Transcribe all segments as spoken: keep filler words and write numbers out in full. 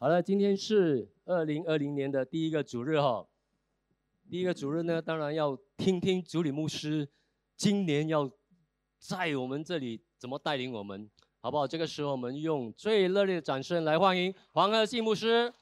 好了，今天是二零二零年的第一个主日哈。第一个主日呢，当然要听听主理牧师今年要在我们这里怎么带领我们，好不好？这个时候我们用最热烈的掌声来欢迎黄和信牧师。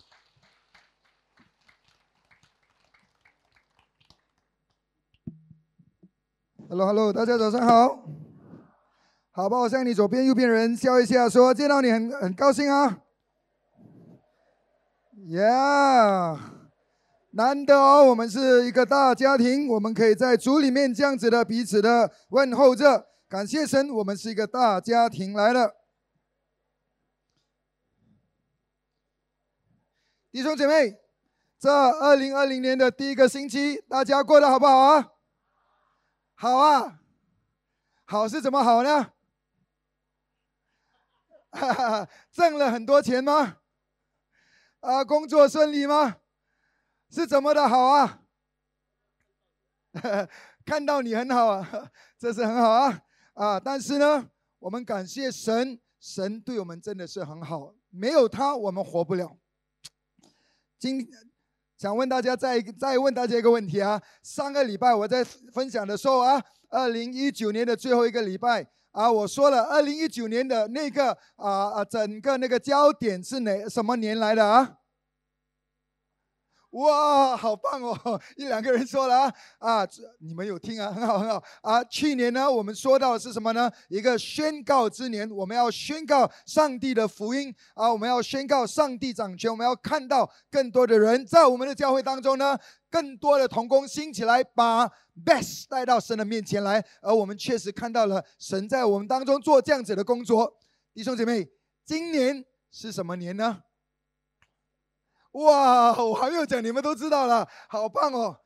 Hello Hello， 大家早上好。好吧，我向你左边、右边人笑一下，说见到你很很高兴啊。Yeah， 难得哦，我们是一个大家庭，我们可以在主里面这样子的彼此的问候着，感谢神，我们是一个大家庭来了。弟兄姐妹，这二零二零年的第一个星期，大家过得好不好啊？好啊，好是怎么好呢？哈哈，挣了很多钱吗？啊，工作顺利吗？是怎么的好啊？看到你很好啊，这是很好啊啊！但是呢，我们感谢神，神对我们真的是很好，没有他我们活不了。今想问大家再再问大家一个问题啊，上个礼拜我在分享的时候啊，二零一九年的最后一个礼拜啊，我说了二零一九年的那个啊啊整个那个焦点是哪什么年来的啊？哇，好棒哦！一两个人说了啊啊，你们有听啊，很好很好啊。去年呢，我们说到的是什么呢？一个宣告之年，我们要宣告上帝的福音啊，我们要宣告上帝掌权，我们要看到更多的人在我们的教会当中呢，更多的同工兴起来，把 best 带到神的面前来。而我们确实看到了神在我们当中做这样子的工作。弟兄姐妹，今年是什么年呢？哇，我还没有讲，你们都知道了，好棒哦！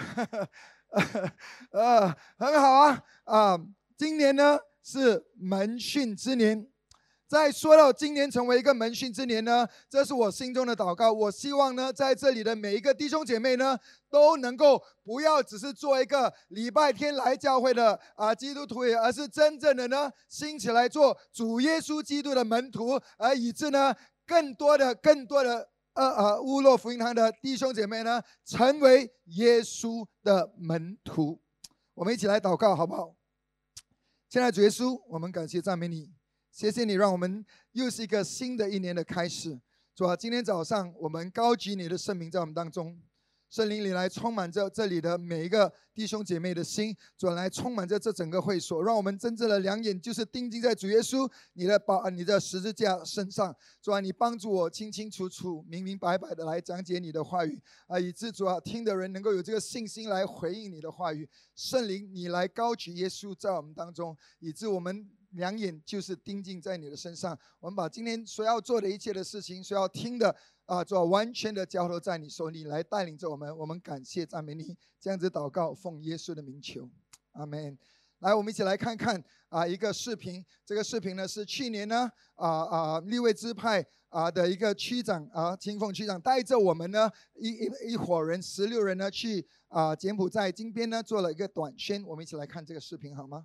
呃，很好啊啊！今年呢是门训之年，在说到今年成为一个门训之年呢，这是我心中的祷告。我希望呢，在这里的每一个弟兄姐妹呢，都能够不要只是做一个礼拜天来教会的啊基督徒，而是真正的呢兴起来做主耶稣基督的门徒，而以致呢更多的、更多的。呃呃，乌洛福音堂的弟兄姐妹呢，成为耶稣的门徒。我们一起来祷告，好不好？亲爱的主耶稣，我们感谢赞美你，谢谢你让我们又是一个新的一年的开始。主啊，今天早上我们高举你的圣名在我们当中，圣灵里来充满着这里的每一个弟兄姐妹的心，主啊，来充满着这整个会所，让我们真正的两眼就是定睛在主耶稣你的宝你的十字架身上。主啊，你帮助我清清楚楚、明明白白的来讲解你的话语啊，以致主啊，听的人能够有这个信心来回应你的话语。圣灵，你来高举耶稣在我们当中，以致我们两眼就是定睛在你的身上。我们把今天所要做的一切的事情，所要听的啊，主啊，完全的交托在你手里，来带领着我们。我们感谢赞美你，这样子祷告，奉耶稣的名求，阿们。来，我们一起来看看啊一个视频。这个视频呢是去年呢啊啊利未支派啊的一个区长啊金凤区长带着我们呢一一一伙人十六人呢去啊柬埔寨金边呢做了一个短宣。我们一起来看这个视频好吗？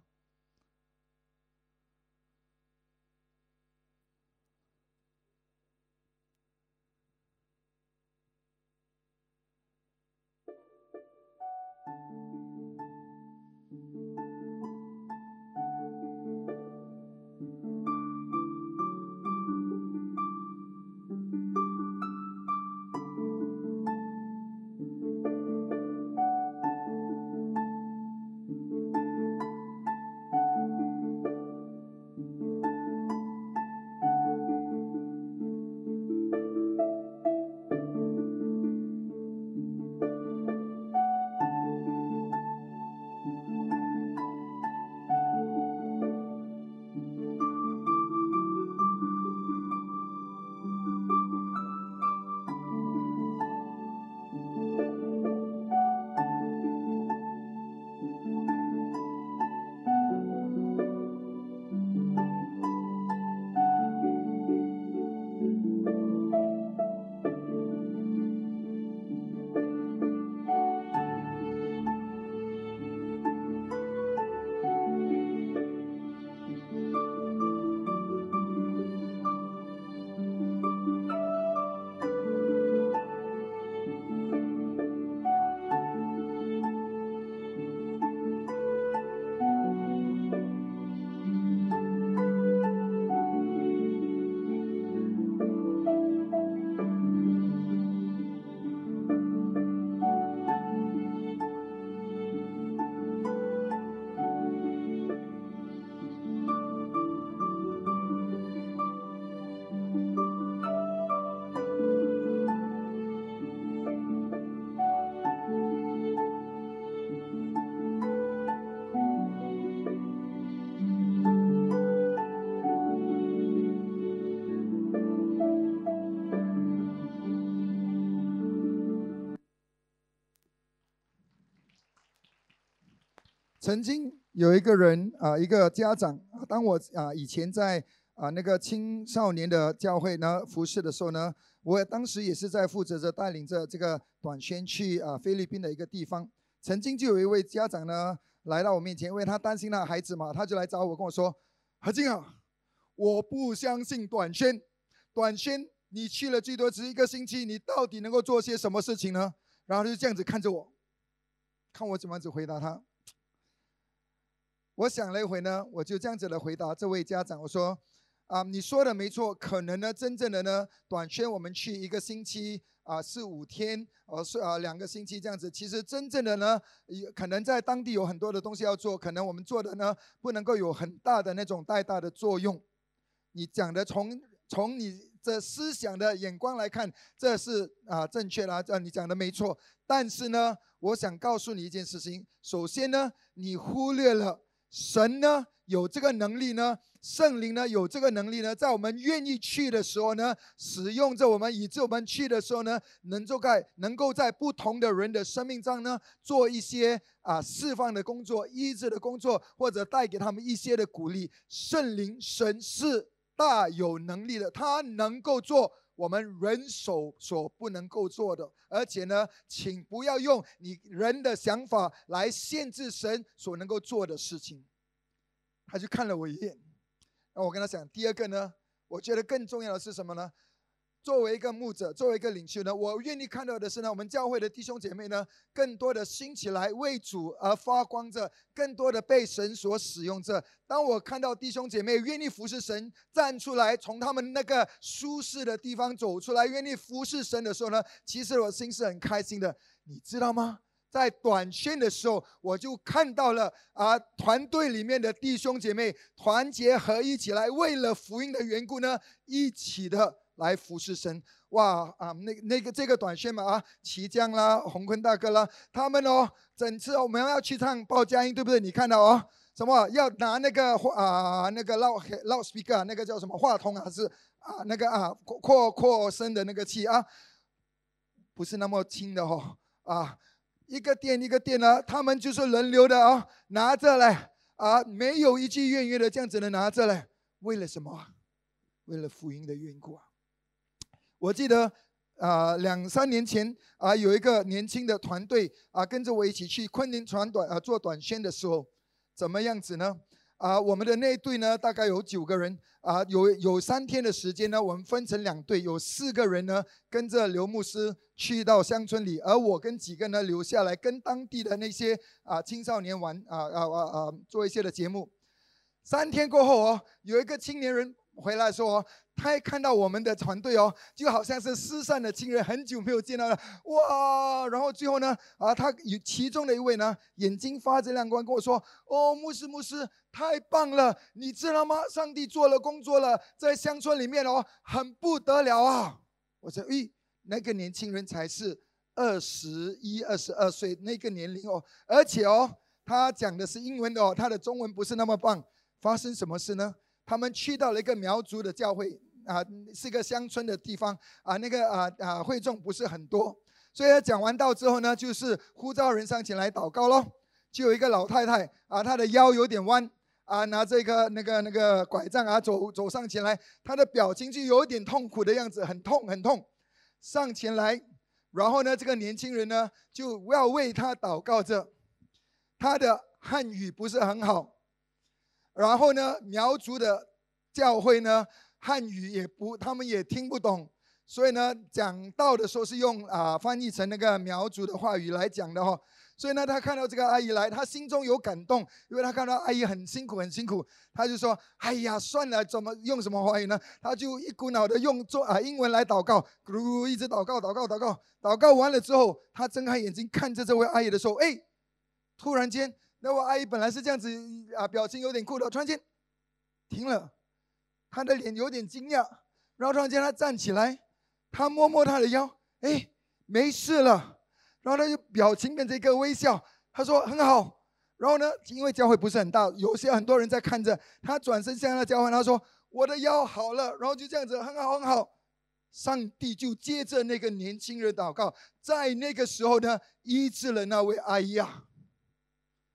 曾经有一个人啊，一个家长，当我啊以前在啊那个青少年的教会呢服侍的时候呢，我当时也是在负责着带领着这个短宣去啊菲律宾的一个地方。曾经就有一位家长呢来到我面前，因为他担心他的孩子嘛，他就来找我跟我说：“何静啊，我不相信短宣，短宣你去了最多只一个星期，你到底能够做些什么事情呢？”然后他就这样子看着我，看我怎么样子回答他。我想了一会呢，我就这样子的回答这位家长，我说：“啊，你说的没错，可能呢，真正的呢，短宣我们去一个星期啊，四五天，呃，是啊，两个星期这样子。其实真正的呢，可能在当地有很多的东西要做，可能我们做的呢，不能够有很大的那种带大的作用。你讲的从从你的思想的眼光来看，这是啊正确啦，这你讲的没错。但是呢，我想告诉你一件事情，首先呢，你忽略了。”神呢有这个能力呢，圣灵呢有这个能力呢，在我们愿意去的时候呢，使用着我们，以致我们去的时候呢，能够在能够在不同的人的生命上呢，做一些啊释放的工作、医治的工作，或者带给他们一些的鼓励。圣灵神是大有能力的，他能够做我们人手所不能够做的，而且呢，请不要用你人的想法来限制神所能够做的事情。他就看了我一眼，然后我跟他讲，第二个呢，我觉得更重要的是什么呢？作为一个牧者，作为一个领袖呢，我愿意看到的是呢，我们教会的弟兄姐妹呢，更多的兴起来为主而发光着，更多的被神所使用着。当我看到弟兄姐妹愿意服侍神，站出来，从他们那个舒适的地方走出来，愿意服侍神的时候呢，其实我心是很开心的。你知道吗？在短宣的时候，我就看到了啊，团队里面的弟兄姐妹团结合一起来，为了福音的缘故呢，一起的来服侍神。哇啊，那那个这个短宣嘛啊，齐江啦、洪坤大哥啦，他们哦，整次我们要去唱报佳音，对不对？你看到哦，什么要拿那个啊那个 loud loud speaker 那个叫什么话筒啊，还是啊那个啊扩扩声的那个器啊，不是那么轻的哦啊。一个店一个店呢，他们就是轮流的啊，拿着来啊，没有一句怨言的这样子的拿着来，为了什么？为了福音的缘故啊！我记得啊，两三年前啊，有一个年轻的团队啊，跟着我一起去昆明传短啊做短宣的时候，怎么样子呢？啊，我们的那一队呢，大概有九个人啊，有有三天的时间呢，我们分成两队，有四个人呢跟着刘牧师去到乡村里，而我跟几个呢留下来跟当地的那些啊青少年玩啊啊啊啊做一些的节目。三天过后哦，有一个青年人回来说哦，他一看到我们的团队哦，就好像是失散的亲人，很久没有见到了，哇！然后最后呢，啊，他有其中的一位呢，眼睛发着亮光跟我说：“哦，牧师，牧师，太棒了！你知道吗？上帝做了工作了，在乡村里面哦，很不得了啊！”我说：“咦，那个年轻人才是二十一、二十二岁那个年龄哦，而且哦，他讲的是英文的哦，他的中文不是那么棒。发生什么事呢？他们去到了一个苗族的教会啊，是个乡村的地方啊，那个啊啊会众不是很多，所以他讲完道之后呢，就是呼召人上前来祷告咯。就有一个老太太啊，她的腰有点弯啊，拿着一个那个那个拐杖啊，走走上前来，她的表情就有一点痛苦的样子，很痛很痛，上前来，然后呢，这个年轻人呢就要为她祷告着，他的汉语不是很好。然后呢，苗族的教会呢，汉语也不，他们也听不懂，所以呢，讲道的时候是用啊翻译成那个苗族的话语来讲的哦。所以呢，他看到这个阿姨来，他心中有感动，因为他看到阿姨很辛苦很辛苦，他就说：“哎呀，算了，怎么用什么话语呢？”他就一股脑的用做啊英文来祷告，咕一直祷告祷告祷告，祷告完了之后，他睁开眼睛看着这位阿姨的时候，哎，突然间。那位阿姨本来是这样子啊，表情有点酷的，突然间停了，她的脸有点惊讶，然后突然间她站起来，她摸摸她的腰，哎，没事了，然后她就表情变成一个微笑，她说很好，然后呢，因为教会不是很大，有些很多人在看着，她转身向那交换，她说我的腰好了，然后就这样子很好很好，上帝就接着那个年轻人祷告，在那个时候呢，医治了那位阿姨啊。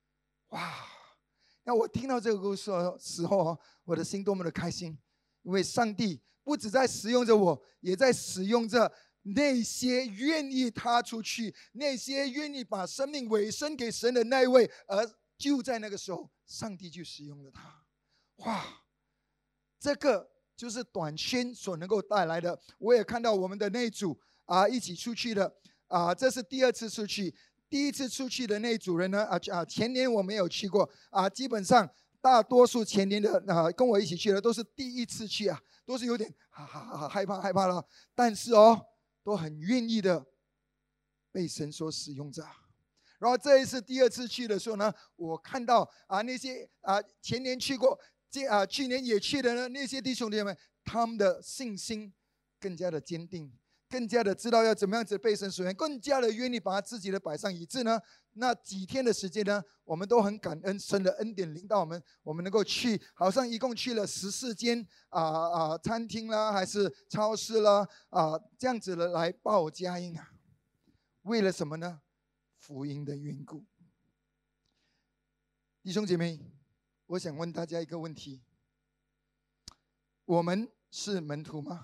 哇！那我听到这个故事的时候，我的心多么的开心，因为上帝不只在使用着我，也在使用着那些愿意踏出去、那些愿意把生命委身给神的那一位，而就在那个时候，上帝就使用了他。哇！这个就是短宣所能够带来的。我也看到我们的那组啊，一起出去的啊，这是第二次出去。第一次出去的那组人呢，啊啊，前年我没有去过啊，基本上大多数前年的啊跟我一起去的都是第一次去啊，都是有点哈哈哈害怕害怕了，但是哦，都很愿意的被神所使用着。然后这一次第二次去的时候呢，我看到啊那些啊前年去过，这啊去年也去的呢那些弟兄姐妹，他们的信心更加的坚定。更加的知道要怎么样子被神使用，更加的愿意把自己的摆上，以致呢，那几天的时间呢，我们都很感恩神的恩典临到我们，我们能够去，好像一共去了十四间啊啊餐厅啦，还是超市啦啊这样子的来报佳音啊，为了什么呢？福音的缘故。弟兄姐妹，我想问大家一个问题：我们是门徒吗？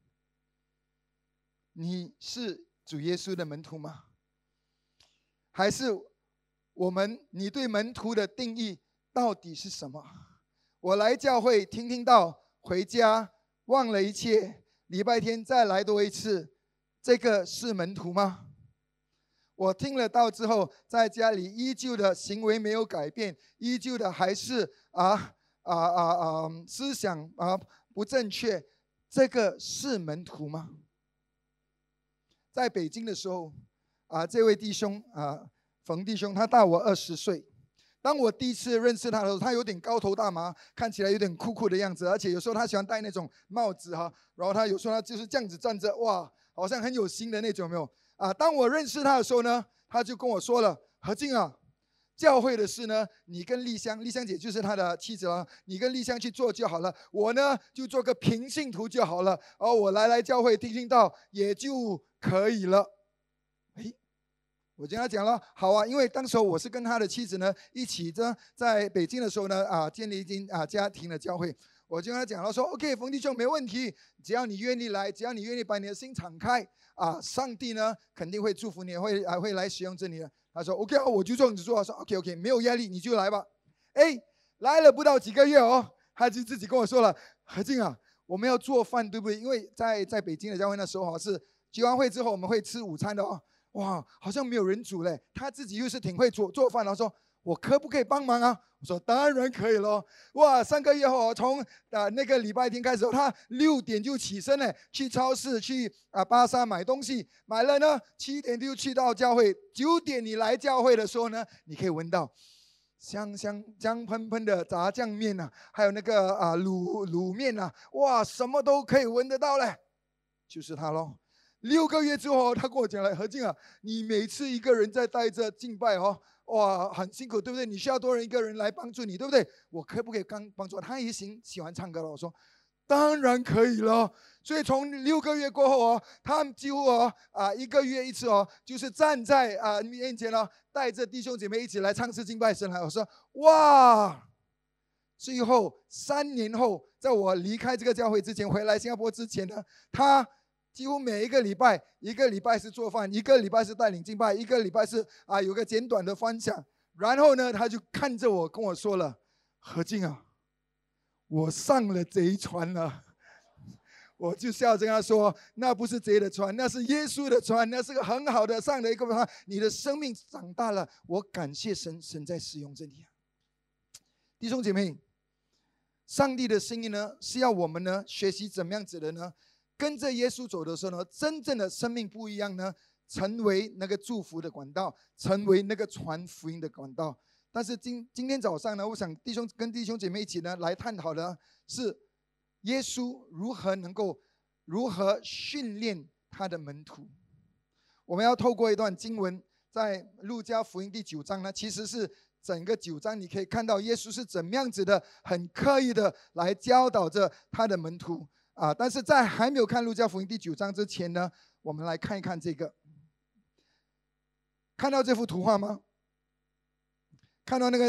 你是主耶稣的门徒吗？还是我们你对门徒的定义到底是什么？我来教会听听道，回家忘了一切，礼拜天再来多一次，这个是门徒吗？我听了道之后，在家里依旧的行为没有改变，依旧的还是啊啊啊啊思想啊不正确，这个是门徒吗？在北京的时候，啊，这位弟兄啊，冯弟兄，他大我二十岁。当我第一次认识他的时候，他有点高头大马，看起来有点酷酷的样子，而且有时候他喜欢戴那种帽子哈，然后他有时候他就是这样子站着，哇，好像很有心的那种，有没有？啊，当我认识他的时候呢，他就跟我说了：“何静啊，教会的事呢，你跟丽香，丽香姐就是他的妻子了，你跟丽香去做就好了，我呢就做个平信徒就好了，而我来来教会听听道也就可以了。”哎，我跟他讲了，好啊，因为当时我是跟他的妻子呢一起呢在北京的时候呢啊建立一间啊家庭的教会，我就跟他讲了说 ，OK， 冯弟兄没问题，只要你愿意来，只要你愿意把你的心敞开啊，上帝呢肯定会祝福你，会啊会来使用着你的。他说 OK， 我就这样子做。说 OK OK， 没有压力，你就来吧。哎，来了不到几个月哦，他就自己跟我说了，何静啊，我们要做饭，对不对？因为在在北京的教会那时候是聚完会之后我们会吃午餐的哦。哇，好像没有人煮嘞，他自己又是挺会做做饭的，说我可不可以帮忙啊？我说当然可以咯。哇，三个月后从啊那个礼拜天开始，他六点就起身了，去超市去啊巴沙买东西，买了呢七点就去到教会，九点你来教会的时候呢，你可以闻到香香香喷喷的炸酱面啊，还有那个啊卤卤面啊，哇，什么都可以闻得到嘞，就是他咯。六个月之后，他跟我讲了，何静啊，你每次一个人在带着敬拜哦，哇，很辛苦，对不对？你需要多人一个人来帮助你，对不对？我可不可以刚帮助他？也行，喜欢唱歌了。我说，当然可以了。所以从六个月过后哦，他们几乎哦啊一个月一次哦，就是站在啊面前哦，带着弟兄姐妹一起来唱诗敬拜神来。我说，哇！最后三年后，在我离开这个教会之前，回来新加坡之前呢，他几乎每一个礼拜，一个礼拜是做饭，一个礼拜是带领敬拜，一个礼拜是啊有个简短的分享。然后呢，他就看着我跟我说了：“何静啊，我上了贼船了。”我就笑着跟他说：“那不是贼的船，那是耶稣的船，那是个很好的上的一个船。你的生命长大了，我感谢神，神在使用着你啊。”弟兄姐妹，上帝的声音呢，是要我们呢学习怎么样子的呢？跟着耶稣走的时候呢，真正的生命不一样呢，成为那个祝福的管道，成为那个传福音的管道。但是今今天早上呢，我想弟兄跟弟兄姐妹一起呢来探讨的是，耶稣如何能够如何训练他的门徒。我们要透过一段经文，在路加福音第九章呢，其实是整个九章你可以看到耶稣是怎么样子的，很刻意的来教导着他的门徒。啊！但是在还没有看路加福音第九章之前呢，我们来看一看这个。看到这幅图画吗？看到那个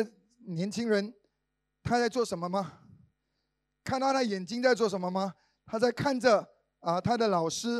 年轻人他在做什么吗？看到他眼睛在做什么吗？他在看着啊，他的老师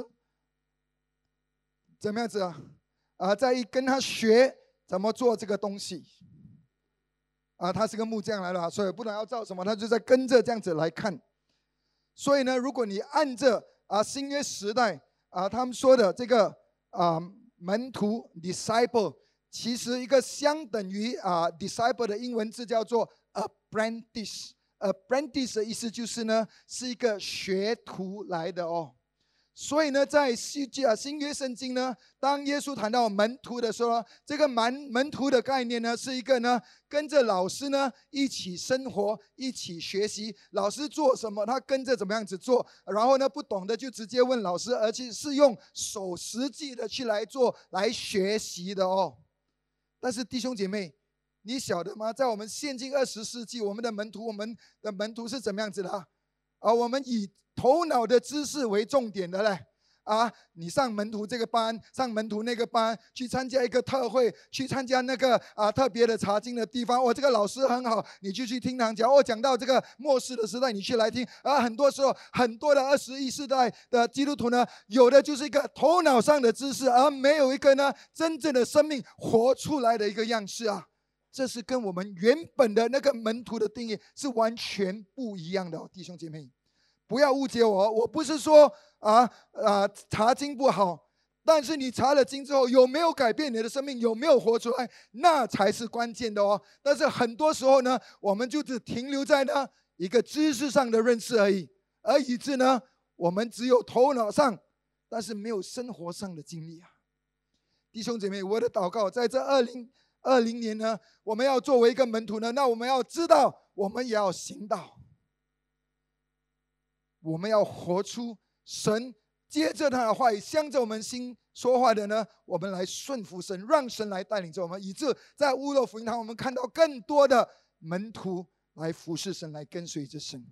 怎么样子啊？啊，在跟他学怎么做这个东西。啊，他是个木匠来的，所以不管要造什么，他就在跟着这样子来看。所以呢，如果你按着啊新约时代啊他们说的这个啊门徒 disciple， 其实一个相等于啊 disciple 的英文字叫做 apprentice。apprentice 的意思就是呢，是一个学徒来的哦。所以呢，在新啊新约圣经呢，当耶稣谈到门徒的时候，这个门门徒的概念呢，是一个呢跟着老师呢一起生活、一起学习。老师做什么，他跟着怎么样子做，然后呢不懂的就直接问老师，而且是用手实际的去来做、来学习的哦。但是弟兄姐妹，你晓得吗？在我们现今二十世纪，我们的门徒，我们的门徒是怎么样子的啊？啊，我们以头脑的知识为重点的嘞，啊，你上门徒这个班，上门徒那个班，去参加一个特会，去参加那个啊特别的查经的地方。我、哦、这个老师很好，你就去听堂讲。我、哦、讲到这个末世的时代，你去来听。而很多时候，很多的二十一世代的基督徒呢，有的就是一个头脑上的知识，而没有一个呢真正的生命活出来的一个样式啊。这是跟我们原本的那个门徒的定义是完全不一样的哦，弟兄姐妹。不要误解我，我不是说啊啊查经不好，但是你查了经之后有没有改变你的生命，有没有活出来，那才是关键的哦。但是很多时候呢，我们就只停留在呢一个知识上的认识而已，而以致呢我们只有头脑上，但是没有生活上的经历啊。弟兄姐妹，我的祷告，在这二零二零年呢，我们要作为一个门徒呢，那我们要知道，我们也要行道。我们要活出神接着他的话语，向着我们心说话的呢，我们来顺服神，让神来带领着我们，以致在乌洛福音堂，我们看到更多的门徒来服侍神，来跟随着神。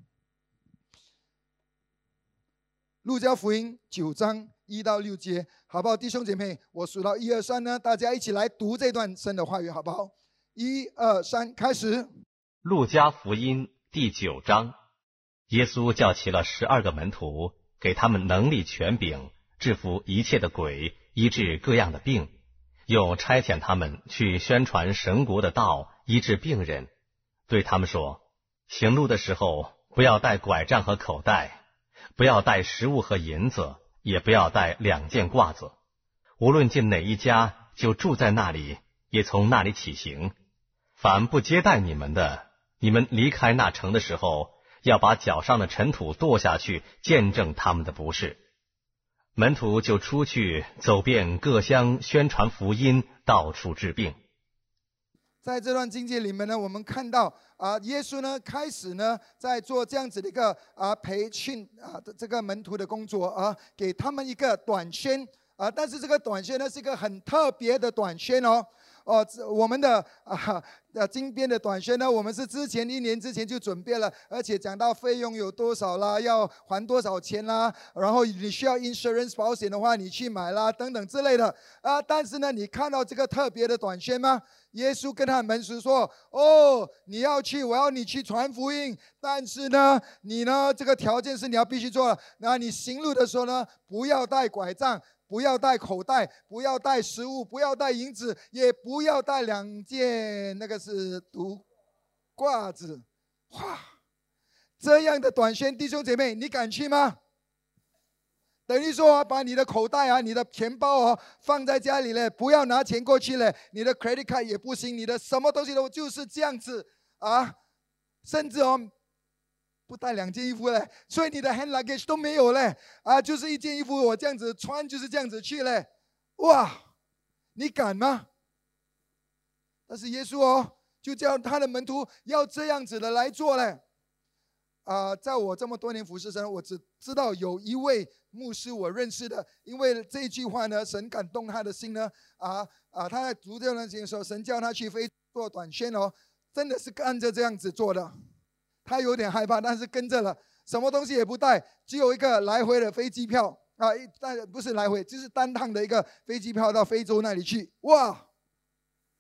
路加福音九章一到六节，好不好？弟兄姐妹，我数到一二三呢，大家一起来读这段神的话语，好不好？一二三，开始。 路加福音第九章。耶稣叫齐了十二个门徒，给他们能力权柄，制服一切的鬼，医治各样的病，又差遣他们去宣传神国的道，医治病人。对他们说，行路的时候不要带拐杖和口袋，不要带食物和银子，也不要带两件褂子。无论进哪一家，就住在那里，也从那里起行。凡不接待你们的，你们离开那城的时候，要把脚上的尘土跺下去，见证他们的不是。门徒就出去走遍各乡，宣传福音，到处治病。 在这段经节里面呢，我们看到啊，耶稣呢开始呢在做这样子的一个啊培训啊这个门徒的工作啊，给他们一个短宣啊，但是这个短宣呢是一个很特别的短宣哦。哦，我们的啊的金边的短宣呢，我们是之前一年之前就准备了，而且讲到费用有多少啦，要还多少钱啦，然后你需要 insurance 保险的话，你去买啦，等等之类的啊。但是呢，你看到这个特别的短宣吗？耶稣跟他门徒说：“哦，你要去，我要你去传福音，但是呢，你呢这个条件是你要必须做的。那你行路的时候呢，不要带拐杖。”不要带口袋，不要带食物，不要带银子，也不要带两件那个是毒褂子。哇，这样的短宣，弟兄姐妹，你敢去吗？等于说、啊、把你的口袋啊，你的钱包啊放在家里嘞，不要拿钱过去嘞，你的 credit card 也不行，你的什么东西都就是这样子啊，甚至哦。不带两件衣服嘞，所以你的 hand luggage 都没有嘞啊，就是一件衣服，我这样子穿就是这样子去嘞，哇，你敢吗？但是耶稣哦，就叫他的门徒要这样子的来做嘞。啊、呃，在我这么多年服侍神，我只知道有一位牧师我认识的，因为这句话呢，神感动他的心呢，啊啊，他在读这段经的时候，神叫他去飞做短宣哦，真的是按着这样子做的。他有点害怕，但是跟着了，什么东西也不带，只有一个来回的飞机票啊，但不是来回，就是单趟的一个飞机票到非洲那里去。哇，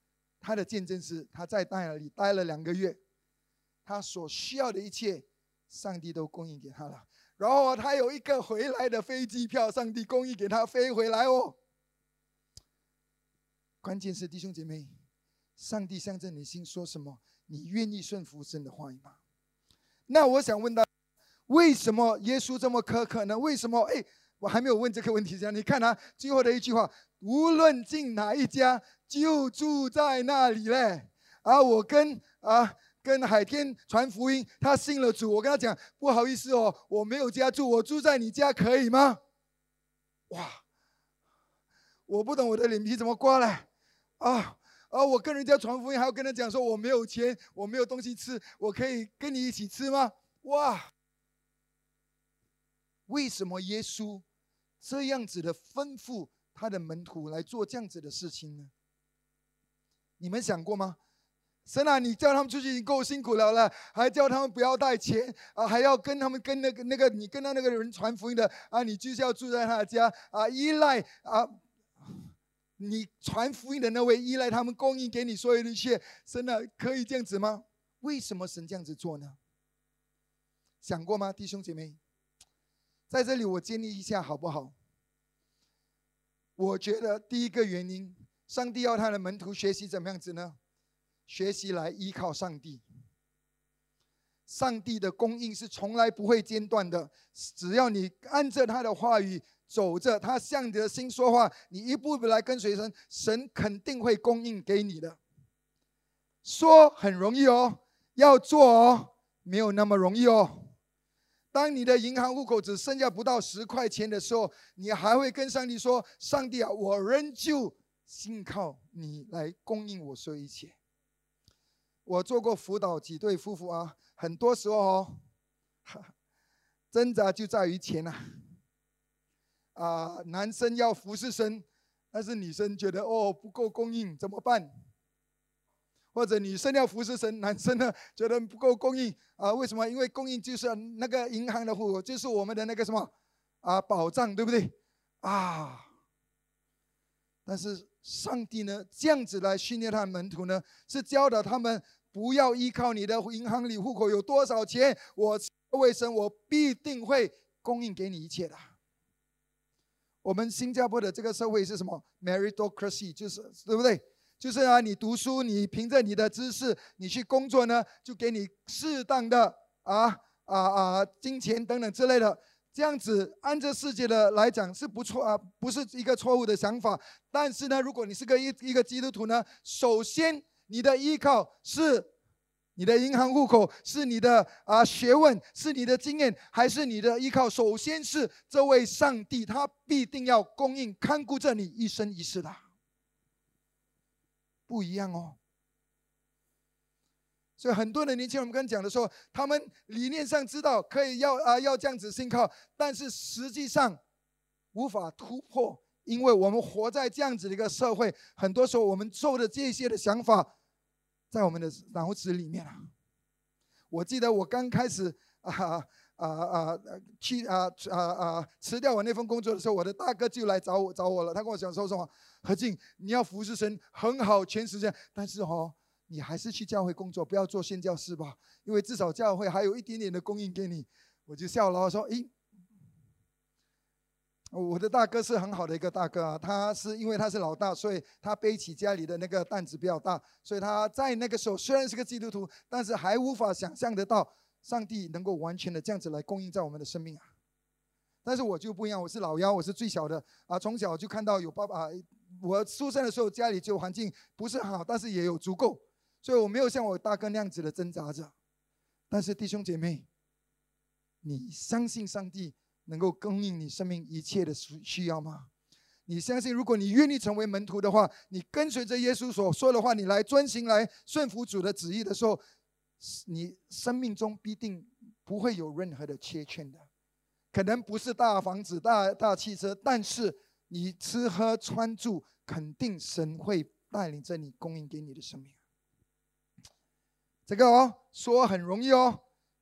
他的见证是他在那里待了两个月，他所需要的一切，上帝都供应给他了。然后他有一个回来的飞机票，上帝供应给他飞回来哦。关键是弟兄姐妹，上帝向着你心说什么？你愿意顺服神的话语吗？那我想问大家，为什么耶稣这么苛刻呢？为什么？哎，我还没有问这个问题。你看他最后的一句话：无论进哪一家，就住在那里嘞。啊，我跟啊跟海天传福音，他信了主，我跟他讲，不好意思哦，我没有家住，我住在你家可以吗？哇，我不懂我的脸皮怎么刮了啊！啊，我跟人家传福音，还要跟他讲说我没有钱，我没有东西吃，我可以跟你一起吃吗？哇！为什么耶稣这样子的吩咐他的门徒来做这样子的事情呢？你们想过吗？神啊，你叫他们出去已经够辛苦了了，还叫他们不要带钱啊，还要跟他们跟那个那个你跟他那个人传福音的啊，你就是要住在他的家啊，依赖啊。你传福音的那位依赖他们供应给你所有的一切，神啊，可以这样子吗？为什么神这样子做呢？想过吗，弟兄姐妹？在这里我建议一下好不好？我觉得第一个原因，上帝要他的门徒学习怎么样子呢？学习来依靠上帝。上帝的供应是从来不会间断的，只要你按着他的话语走着，他向你的心说话，你一步一步来跟随神，神肯定会供应给你的。说很容易哦，要做哦，没有那么容易哦。当你的银行户口只剩下不到十块钱的时候，你还会跟上帝说：上帝啊，我仍旧信靠你来供应我所有一切。我做过辅导几对夫妇啊，很多时候哦，挣扎就在于钱啊。啊，男生要服侍神，但是女生觉得哦不够供应，怎么办？或者女生要服侍神，男生呢觉得不够供应啊？为什么？因为供应就是那个银行的户口，就是我们的那个什么啊保障，对不对？啊！但是上帝呢，这样子来训练他的门徒呢，是教导他们不要依靠你的银行里户口有多少钱，我为神，我必定会供应给你一切的。我们新加坡的这个社会是什么 ？meritocracy， 就是对不对？就是啊，你读书，你凭着你的知识，你去工作呢，就给你适当的啊啊啊金钱等等之类的。这样子按这世界的来讲是不错啊，不是一个错误的想法。但是呢，如果你是个一一个基督徒呢，首先你的依靠是你的银行户口，是你的啊学问，是你的经验，还是你的依靠？首先是这位上帝，他必定要供应看顾着你一生一世的，不一样哦。所以很多的年轻人，我们跟讲的时候，他们理念上知道可以要啊要这样子信靠，但是实际上无法突破，因为我们活在这样子的一个社会，很多时候我们受的这些的想法在我们的脑子里面啊。我记得我刚开始啊啊啊去啊啊啊辞掉我那份工作的时候，我的大哥就来找我找我了。他跟我讲说什么：何进，你要服侍神很好，全时间，但是哦，你还是去教会工作，不要做宣教士吧，因为至少教会还有一点点的供应给你。我就笑了，我说：咦。我的大哥是很好的一个大哥啊，他是因为他是老大，所以他背起家里的那个担子比较大，所以他在那个时候虽然是个基督徒，但是还无法想象得到上帝能够完全的这样子来供应在我们的生命啊。但是我就不一样，我是老幺，我是最小的啊，从小就看到有爸爸，我出生的时候家里就环境不是很好，但是也有足够，所以我没有像我大哥那样子的挣扎着。但是弟兄姐妹，你相信上帝能够供应你生命一切的需要吗？你相信，如果你愿意成为门徒的话，你跟随着耶稣所说的话，你来遵行、来顺服主的旨意的时候，你生命中必定不会有任何的缺欠的。可能不是大房子、大大汽车，但是你吃喝穿住，肯定神会带领着你供应给你的生命。这个哦，说很容易哦，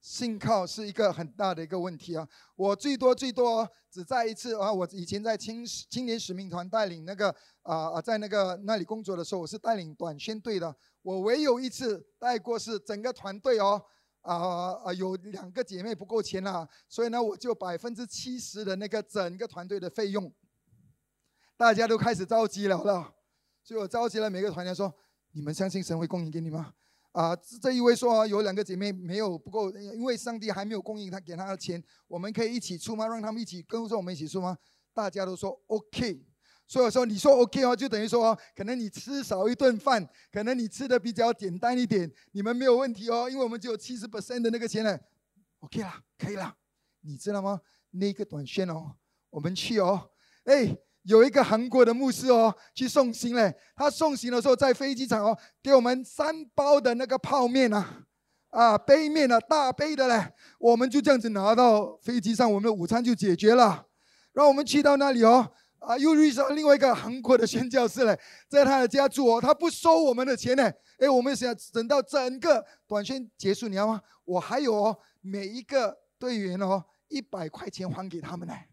信靠是一个很大的一个问题啊！我最多最多只在一次啊！我以前在青青年使命团带领那个啊啊，在那个那里工作的时候，我是带领短宣队的。我唯有一次带过是整个团队哦啊啊，有两个姐妹不够钱了，所以呢，我就百分之七十的那个整个团队的费用，大家都开始着急了了，所以我召集了每个团员说：你们相信神会供应给你吗？啊，这一位说有两个姐妹没有不够，因为上帝还没有供应他给他的钱，我们可以一起出吗？让他们一起跟着我们一起出吗？大家都说 OK， 所以我说你说 OK 哦，就等于说哦，可能你吃少一顿饭，可能你吃的比较简单一点，你们没有问题哦，因为我们只有 百分之七十 的那个钱了 ，OK 啦，可以啦。你知道吗？那个短宣哦，我们去哦，哎。有一个韩国的牧师哦，去送行嘞。他送行的时候，在飞机场哦，给我们三包的那个泡面啊，啊杯面啊，大杯的嘞。我们就这样子拿到飞机上，我们的午餐就解决了。然后我们去到那里哦，啊又遇上另外一个韩国的宣教士嘞，在他的家住哦，他不收我们的钱呢。哎，我们想等到整个短宣结束，你知道吗？我还有哦，每一个队员哦，一百块钱还给他们呢。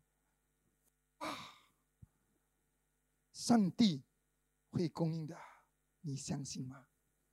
上帝会供应的，你相信吗？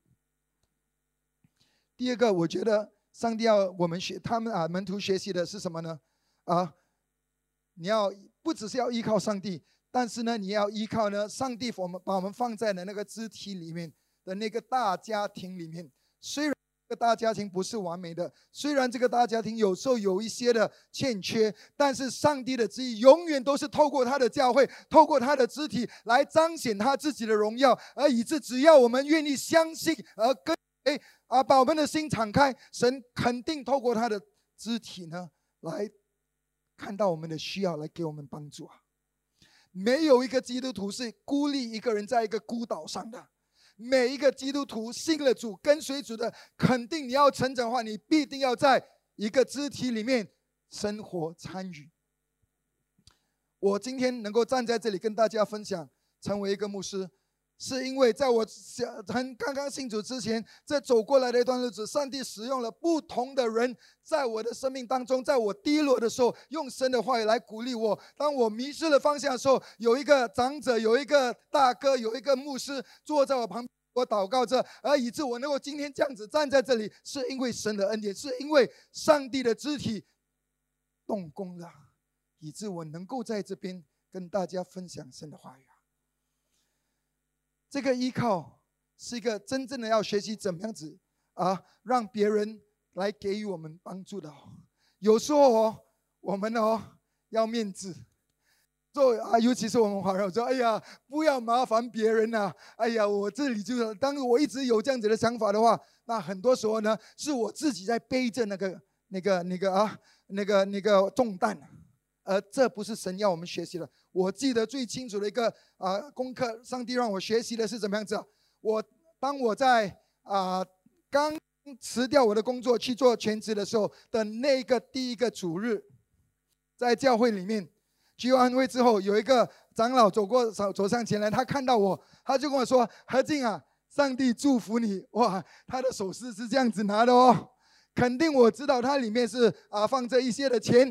第二个，我觉得上帝要我们学，他们啊门徒学习的是什么呢？啊，你要不只是要依靠上帝，但是呢，你要依靠呢，上帝我们把我们放在了那个肢体里面的那个大家庭里面，虽然这个大家庭不是完美的，虽然这个大家庭有时候有一些的欠缺，但是上帝的旨意永远都是透过他的教会，透过他的肢体来彰显他自己的荣耀，而以致只要我们愿意相信而跟随啊，把我们的心敞开，神肯定透过他的肢体呢，来看到我们的需要，来给我们帮助啊！没有一个基督徒是孤立一个人在一个孤岛上的。每一个基督徒信了主、跟随主的，肯定你要成长的话，你必定要在一个肢体里面生活参与。我今天能够站在这里跟大家分享，成为一个牧师，是因为在我很刚刚信主之前，这走过来的一段日子，上帝使用了不同的人，在我的生命当中，在我低落的时候，用神的话语来鼓励我。当我迷失了方向的时候，有一个长者，有一个大哥，有一个牧师坐在我旁边。我祷告着，而以致我能够今天这样子站在这里，是因为神的恩典，是因为上帝的肢体动工了，以致我能够在这边跟大家分享神的话语啊。这个依靠是一个真正的要学习怎么样子啊，让别人来给予我们帮助的哦。有时候哦，我们哦要面子。啊，尤其是我们华人，我说：“哎呀，不要麻烦别人呐、啊！哎呀，我这里就是，当我一直有这样子的想法的话，那很多时候呢，是我自己在背着那个、那个、那个啊，那个、那个重担，而这不是神要我们学习的。我记得最清楚的一个啊功课，上帝让我学习的是怎么样子啊？我当我在啊刚辞掉我的工作去做全职的时候的那个第一个主日，在教会里面。”聚完会之后，有一个长老走过走上前来，他看到我，他就跟我说：“何静啊，上帝祝福你。”哇，他的手势是这样子拿的哦，肯定我知道他里面是啊放着一些的钱。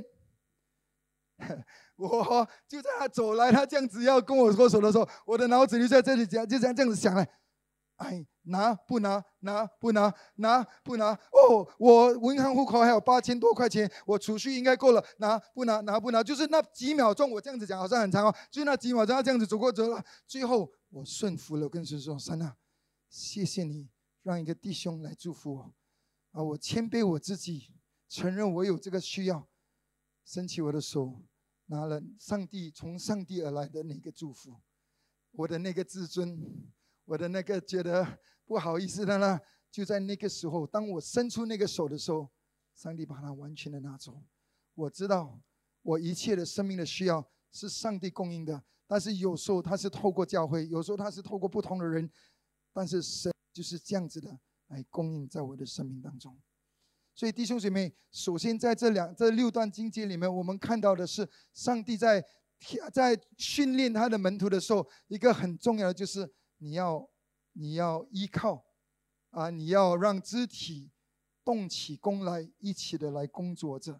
我就在他走来，他这样子要跟我握手的时候，我的脑子就在这里讲，就这样这样子想了。哎，拿不拿？拿不拿？拿不拿？哦，我银行户口还有八千多块钱，我储蓄应该够了。拿不拿？拿不拿？就是那几秒钟，我这样子讲好像很长哦，就是那几秒钟，他这样子走过走了。最后我顺服了，我跟神说：“神啊，谢谢你让一个弟兄来祝福我啊！我谦卑我自己，承认我有这个需要，伸起我的手，拿了上帝从上帝而来的那个祝福，我的那个自尊。”我的那个觉得不好意思的呢，就在那个时候，当我伸出那个手的时候，上帝把它完全的拿走。我知道我一切的生命的需要是上帝供应的，但是有时候他是透过教会，有时候他是透过不同的人，但是神就是这样子的来供应在我的生命当中。所以弟兄姐妹，首先在这两这六段经节里面，我们看到的是上帝在在训练他的门徒的时候，一个很重要的就是。你要，你要依靠，啊，你要让肢体动起工来，一起的来工作着。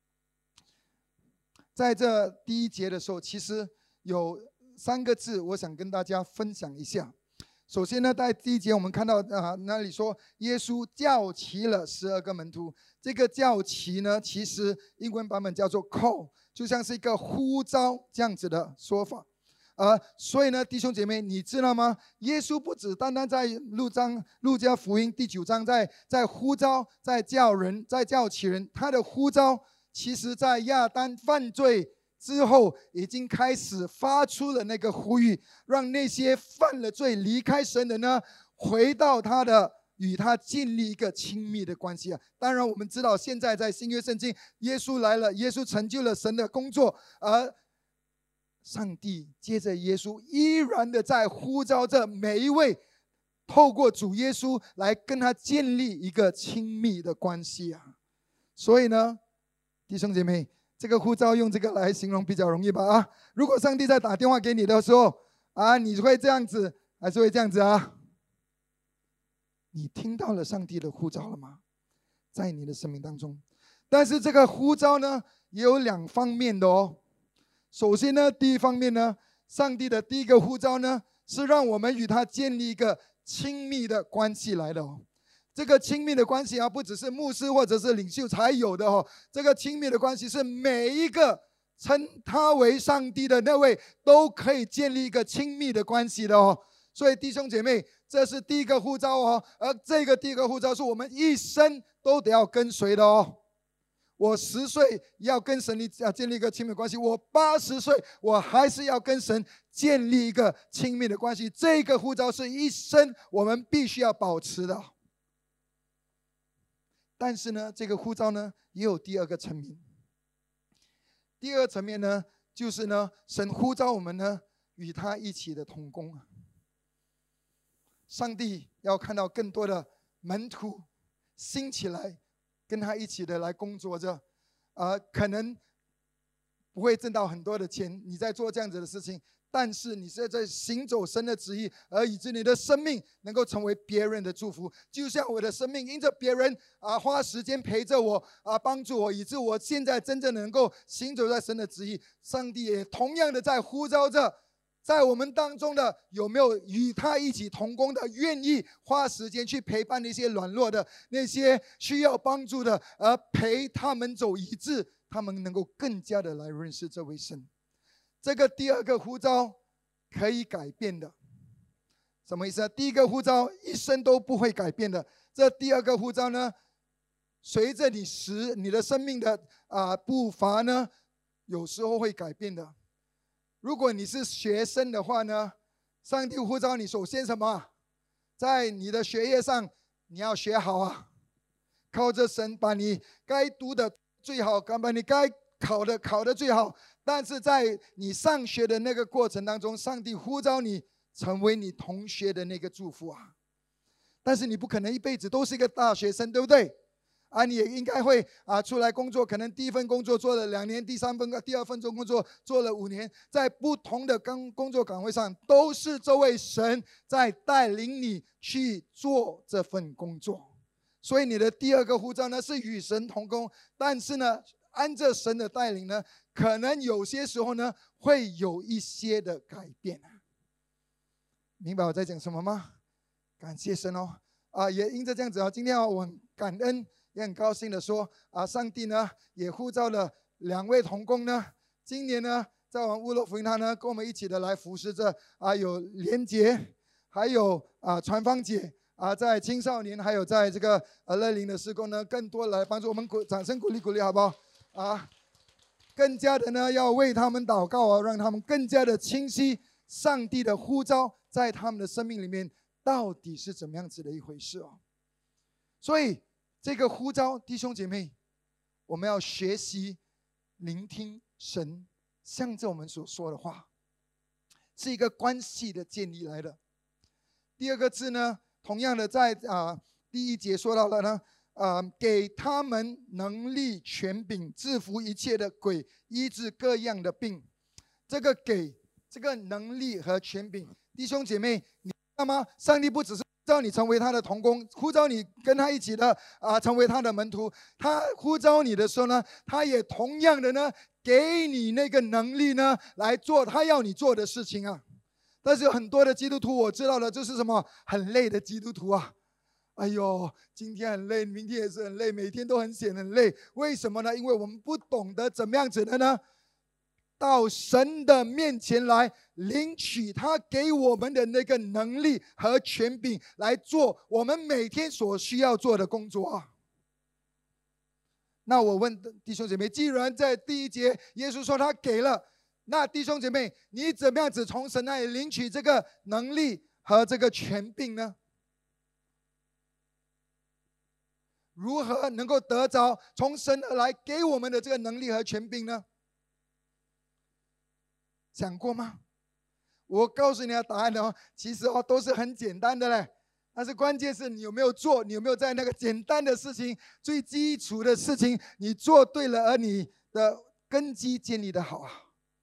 在这第一节的时候，其实有三个字，我想跟大家分享一下。首先呢，在第一节我们看到啊，那里说耶稣叫齐了十二个门徒。这个叫齐呢，其实英文版本叫做 call， 就像是一个呼召这样子的说法。呃，所以呢，弟兄姐妹，你知道吗？耶稣不只单单在路章路加福音第九章在在呼召，在叫人，在叫齐人，他的呼召。其实在亚当犯罪之后，已经开始发出了那个呼吁，让那些犯了罪离开神的呢，回到他的与他建立一个亲密的关系啊。当然我们知道，现在在新约圣经，耶稣来了，耶稣成就了神的工作，而上帝接着耶稣依然的在呼召着每一位透过主耶稣来跟他建立一个亲密的关系啊。所以呢，弟兄姐妹，这个呼召用这个来形容比较容易吧啊！如果上帝在打电话给你的时候啊，你会这样子还是会这样子啊？你听到了上帝的呼召了吗？在你的生命当中。但是这个呼召呢，也有两方面的哦。首先呢，第一方面呢，上帝的第一个呼召呢，是让我们与他建立一个亲密的关系来的哦。这个亲密的关系啊，不只是牧师或者是领袖才有的哦。这个亲密的关系是每一个称他为上帝的那位都可以建立一个亲密的关系的哦。所以弟兄姐妹，这是第一个呼召哦。而这个第一个呼召是我们一生都得要跟随的哦。我十岁要跟神立建立一个亲密关系，我八十岁我还是要跟神建立一个亲密的关系。这个呼召是一生我们必须要保持的。但是呢，这个呼召呢，也有第二个层面。第二个层面呢，就是呢，神呼召我们呢，与他一起的同工啊。上帝要看到更多的门徒兴起来，跟他一起的来工作着，呃，可能不会挣到很多的钱，你在做这样子的事情。但是你是在行走神的旨意，而以致你的生命能够成为别人的祝福。就像我的生命因着别人啊花时间陪着我啊帮助我，以致我现在真正能够行走在神的旨意。上帝也同样的在呼召着，在我们当中的有没有与他一起同工的，愿意花时间去陪伴那些软弱的、那些需要帮助的，而陪他们走，以致他们能够更加的来认识这位神。这个第二个呼召可以改变的，什么意思啊？第一个呼召一生都不会改变的，这第二个呼召呢，随着你时你的生命的啊、呃、步伐呢，有时候会改变的。如果你是学生的话呢，上帝呼召你，首先什么？在你的学业上你要学好啊，靠着神把你该读的最好，把你该考的考的最好。但是在你上学的那个过程当中，上帝呼召你成为你同学的那个祝福啊。但是你不可能一辈子都是一个大学生，对不对？啊，你也应该会啊出来工作，可能第一份工作做了两年，第三份第二份工作做了五年，在不同的工工作岗位上，都是这位神在带领你去做这份工作。所以你的第二个呼召呢，是与神同工，但是呢，按着神的带领呢，可能有些时候呢，会有一些的改变。明白我在讲什么吗？感谢神哦！啊，也因着这样子啊，今天啊，我很感恩，也很高兴的说啊，上帝呢也呼召了两位同工呢，今年呢，在我们乌洛福音堂呢，跟我们一起的来服侍着啊，有连杰，还有啊传芳姐啊，在青少年，还有在这个呃乐龄的事工呢，更多来帮助我们，鼓掌声鼓励鼓励，好不好？啊，更加的呢，要为他们祷告啊，让他们更加的清晰上帝的呼召在他们的生命里面到底是怎么样子的一回事哦。所以这个呼召，弟兄姐妹，我们要学习聆听神向着我们所说的话，是一个关系的建立来的。第二个字呢，同样的在啊、呃、第一节说到了呢。呃，给他们能力权柄，制服一切的鬼，医治各样的病。这个给这个能力和权柄，弟兄姐妹，你知道吗？上帝不只是召你成为他的同工，呼召你跟他一起的啊，成为他的门徒。他呼召你的时候呢，他也同样的呢，给你那个能力呢，来做他要你做的事情啊。但是有很多的基督徒，我知道的就是什么很累的基督徒啊。哎呦，今天很累，明天也是很累，每天都很显很累。为什么呢？因为我们不懂得怎么样子的呢？到神的面前来领取他给我们的那个能力和权柄，来做我们每天所需要做的工作啊。那我问弟兄姐妹，既然在第一节耶稣说他给了，那弟兄姐妹，你怎么样子从神那里领取这个能力和这个权柄呢？如何能够得着从神而来给我们的这个能力和权柄呢？想过吗？我告诉你的答案哦，其实哦都是很简单的嘞，但是关键是你有没有做，你有没有在那个简单的事情、最基础的事情，你做对了，而你的根基建立的好啊。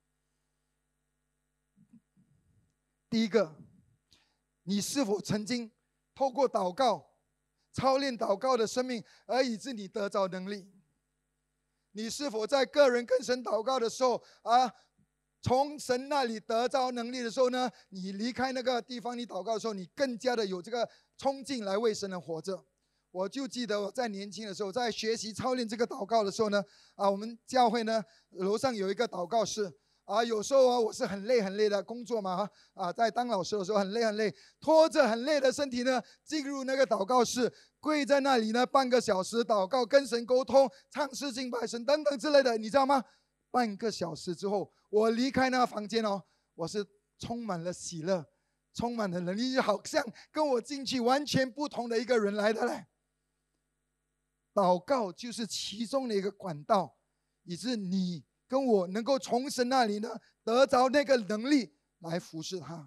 第一个，你是否曾经透过祷告、操练祷告的生命，而以致你得着能力？你是否在个人跟神祷告的时候啊？从神那里得着能力的时候呢，你离开那个地方，你祷告的时候，你更加的有这个冲劲来为神而活着。我就记得我在年轻的时候，在学习操练这个祷告的时候呢，啊，我们教会呢楼上有一个祷告室啊，有时候啊我是很累很累的工作嘛啊，在当老师的时候很累很累，拖着很累的身体呢进入那个祷告室，跪在那里呢半个小时祷告，跟神沟通，唱诗敬拜神等等之类的，你知道吗？半个小时之后，我离开那个房间哦，我是充满了喜乐，充满了能力，好像跟我进去完全不同的一个人来的嘞。祷告就是其中的一个管道，以致你跟我能够从神那里呢得着那个能力来服侍他。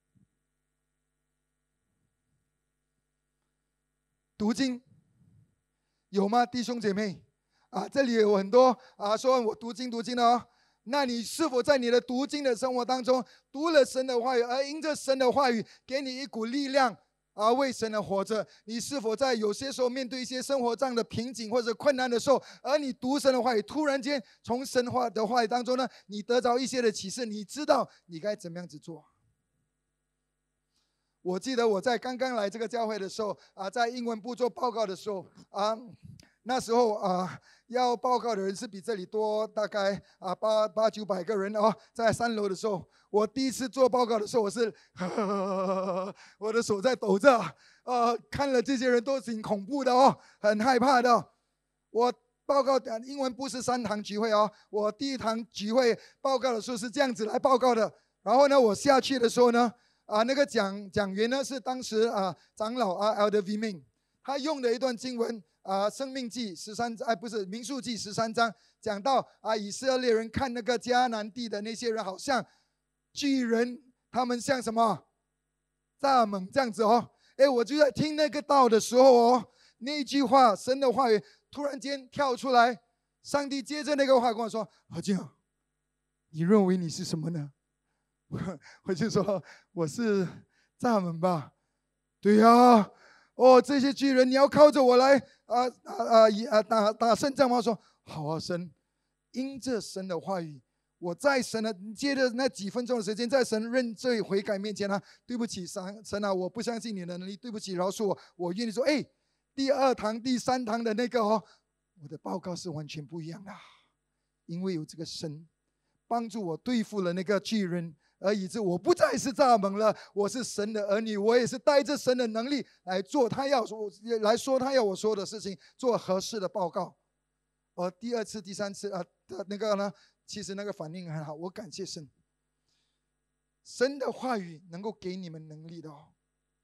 读经有吗，弟兄姐妹？啊，这里有很多啊，说我读经读经的哦。那你是否在你的读经的生活当中，读了神的话语，而因着神的话语给你一股力量，而为神而活着？你是否在有些时候面对一些生活上的瓶颈或者困难的时候，而你读神的话语，突然间从神话的话语当中呢，你得着一些的启示，你知道你该怎么样子做？我记得我在刚刚来这个教会的时候啊，在英文部做报告的时候啊，那时候啊。要报告的人是比这里多大概啊八八九百个人哦，在三楼的时候，我第一次做报告的时候，我是呵呵呵我的手在抖着，呃，看了这些人都挺恐怖的哦，很害怕的。我报告英文不是三堂聚会哦，我第一堂聚会报告的时候是这样子来报告的。然后呢，我下去的时候呢，啊，那个讲讲员呢是当时啊长老啊 Elder Vmin， 他用的一段经文。啊，生命记十三章，哎，不是民数记十三章，讲到啊，以色列人看那个迦南地的那些人，好像巨人，他们像什么蚱蜢这样子哦。哎，我就在听那个道的时候哦，那句话，神的话语突然间跳出来，上帝接着那个话跟我说：“何静，你认为你是什么呢？”我我就说我是蚱蜢吧。对呀、啊。哦，这些巨人，你要靠着我来啊啊啊啊打打胜仗吗？说好啊，神，因着神的话语，我在神的接着那几分钟的时间，在神认罪悔改面前啊，对不起神神啊，我不相信你的能力，对不起，饶恕我，我愿意说，哎，第二堂、第三堂的那个哦，我的报告是完全不一样的，因为有这个神帮助我对付了那个巨人。而以致我不再是蚱蜢了，我是神的儿女，我也是带着神的能力来做他要说来说他要我说的事情，做合适的报告。而第二次、第三次啊，那个呢，其实那个反应很好，我感谢神。神的话语能够给你们能力的哦。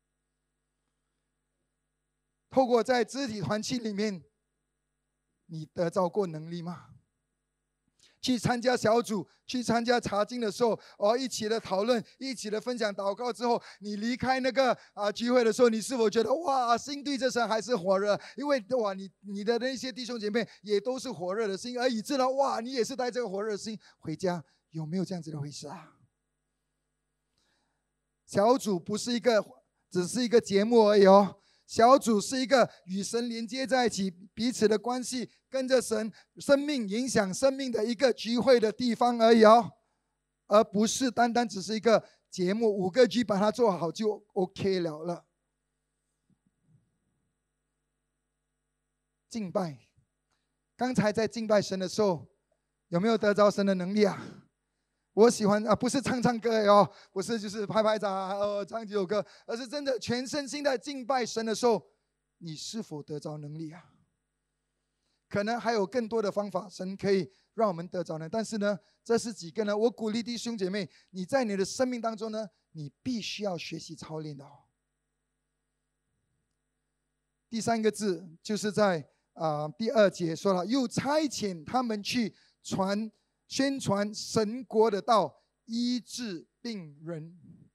透过在肢体团契里面，你得着过能力吗？去参加小组，去参加查经的时候，哦，一起的讨论，一起的分享祷告之后，你离开那个啊聚会的时候，你是否觉得哇，心对着神还是火热？因为哇，你你的那些弟兄姐妹也都是火热的心，而以致呢，哇，你也是带这个火热的心回家，有没有这样子的回事啊？小组不是一个只是一个节目而已哦。小组是一个与神连接在一起，彼此的关系跟着神生命影响生命的一个聚会的地方而已哦，而不是单单只是一个节目，五个 G 把它做好就 OK 了了。敬拜，刚才在敬拜神的时候，有没有得着神的能力啊？我喜欢啊，不是唱唱歌哦，不是就是拍拍掌啊，呃，唱几首歌，而是真的全身心的敬拜神的时候，你是否得着能力啊？可能还有更多的方法，神可以让我们得着呢。但是呢，这是几个呢？我鼓励弟兄姐妹，你在你的生命当中呢，你必须要学习操练的哦。第三个字就是在啊、呃、第二节说了，又差遣他们去传。宣传神国的道，医治病人。